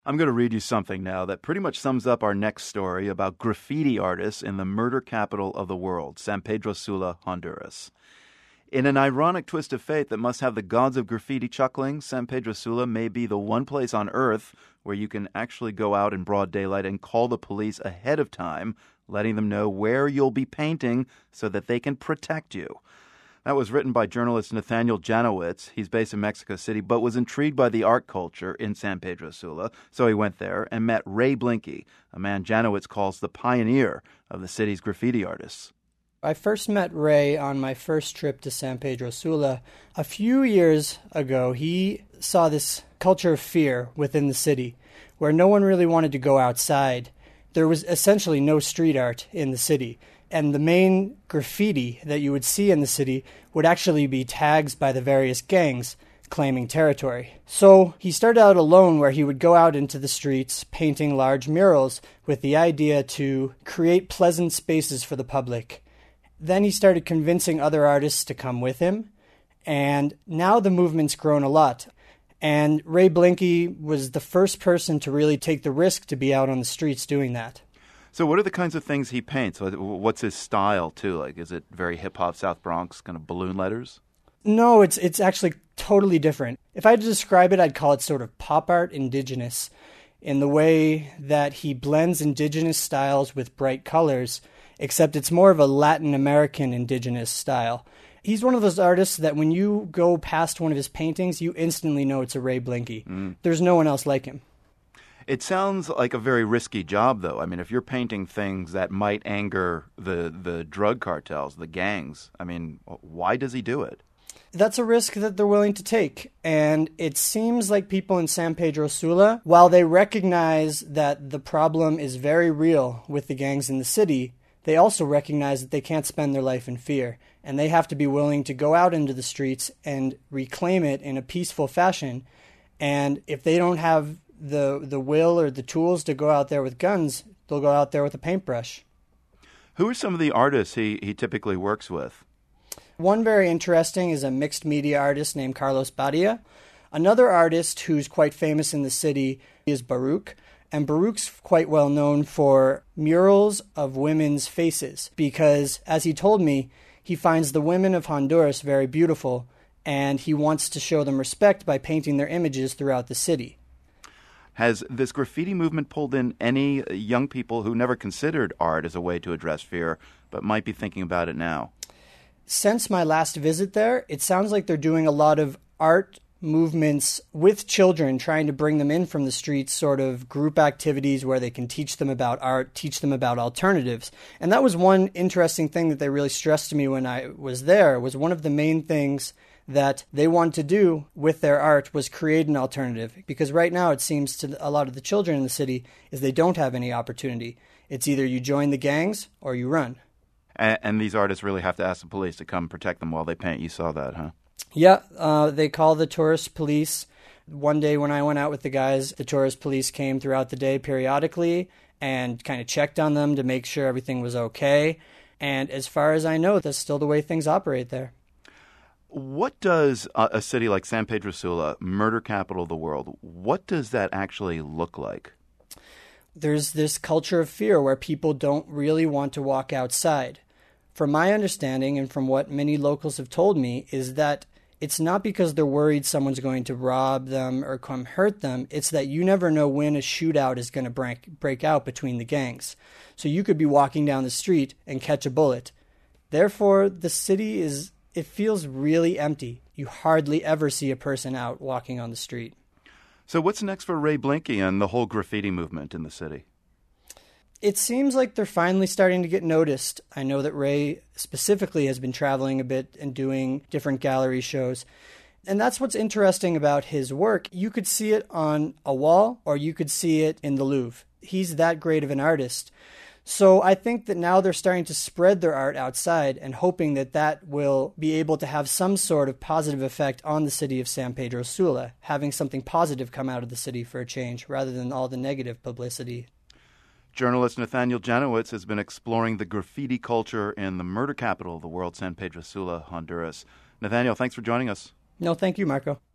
I'm going to read you something now that pretty much sums up our next story about graffiti artists in the murder capital of the world, San Pedro Sula, Honduras. In an ironic twist of fate that must have the gods of graffiti chuckling, San Pedro Sula may be the one place on Earth where you can actually go out in broad daylight and call the police ahead of time, letting them know where you'll be painting so that they can protect you. That was written by journalist Nathaniel Janowitz. He's based in Mexico City, but was intrigued by the art culture in San Pedro Sula, so he went there and met Ray Blinky, a man Janowitz calls the pioneer of the city's graffiti artists. I first met Ray on my first trip to San Pedro Sula. A few years ago, he saw this culture of fear within the city, where no one really wanted to go outside. There was essentially no street art in the city. And the main graffiti that you would see in the city would actually be tags by the various gangs claiming territory. So he started out alone, where he would go out into the streets painting large murals with the idea to create pleasant spaces for the public. Then he started convincing other artists to come with him, and now the movement's grown a lot. And Ray Blinky was the first person to really take the risk to be out on the streets doing that. So what are the kinds of things he paints? What's his style, too? Like, is it very hip-hop South Bronx kind of balloon letters? No, it's actually totally different. If I had to describe it, I'd call it sort of pop art indigenous, in the way that he blends indigenous styles with bright colors, except it's more of a Latin American indigenous style. He's one of those artists that when you go past one of his paintings, you instantly know it's a Ray Blinky. There's no one else like him. It sounds like a very risky job, though. I mean, if you're painting things that might anger the drug cartels, the gangs, I mean, why does he do it? That's a risk that they're willing to take. And it seems like people in San Pedro Sula, while they recognize that the problem is very real with the gangs in the city, they also recognize that they can't spend their life in fear. And they have to be willing to go out into the streets and reclaim it in a peaceful fashion. And if they don't have the will or the tools to go out there with guns, they'll go out there with a paintbrush. Who are some of the artists he typically works with? One very interesting is a mixed media artist named Carlos Badia. Another artist who's quite famous in the city is Baruch. And Baruch's quite well known for murals of women's faces because, as he told me, he finds the women of Honduras very beautiful and he wants to show them respect by painting their images throughout the city. Has this graffiti movement pulled in any young people who never considered art as a way to address fear, but might be thinking about it now? Since my last visit there, it sounds like they're doing a lot of art movements with children, trying to bring them in from the streets, sort of group activities where they can teach them about art, teach them about alternatives. And that was one interesting thing that they really stressed to me when I was there, was one of the main things that they want to do with their art was create an alternative. Because right now it seems to a lot of the children in the city is they don't have any opportunity. It's either you join the gangs or you run. And these artists really have to ask the police to come protect them while they paint. You saw that, huh? Yeah, they call the tourist police. One day when I went out with the guys, the tourist police came throughout the day periodically and kind of checked on them to make sure everything was okay. And as far as I know, that's still the way things operate there. What does a city like San Pedro Sula, murder capital of the world, what does that actually look like? There's this culture of fear where people don't really want to walk outside. From my understanding and from what many locals have told me is that it's not because they're worried someone's going to rob them or come hurt them. It's that you never know when a shootout is going to break out between the gangs. So you could be walking down the street and catch a bullet. Therefore, the city it feels really empty. You hardly ever see a person out walking on the street. So what's next for Ray Blinky and the whole graffiti movement in the city? It seems like they're finally starting to get noticed. I know that Ray specifically has been traveling a bit and doing different gallery shows. And that's what's interesting about his work. You could see it on a wall or you could see it in the Louvre. He's that great of an artist. So I think that now they're starting to spread their art outside and hoping that that will be able to have some sort of positive effect on the city of San Pedro Sula, having something positive come out of the city for a change rather than all the negative publicity. Journalist Nathaniel Janowitz has been exploring the graffiti culture in the murder capital of the world, San Pedro Sula, Honduras. Nathaniel, thanks for joining us. No, thank you, Marco.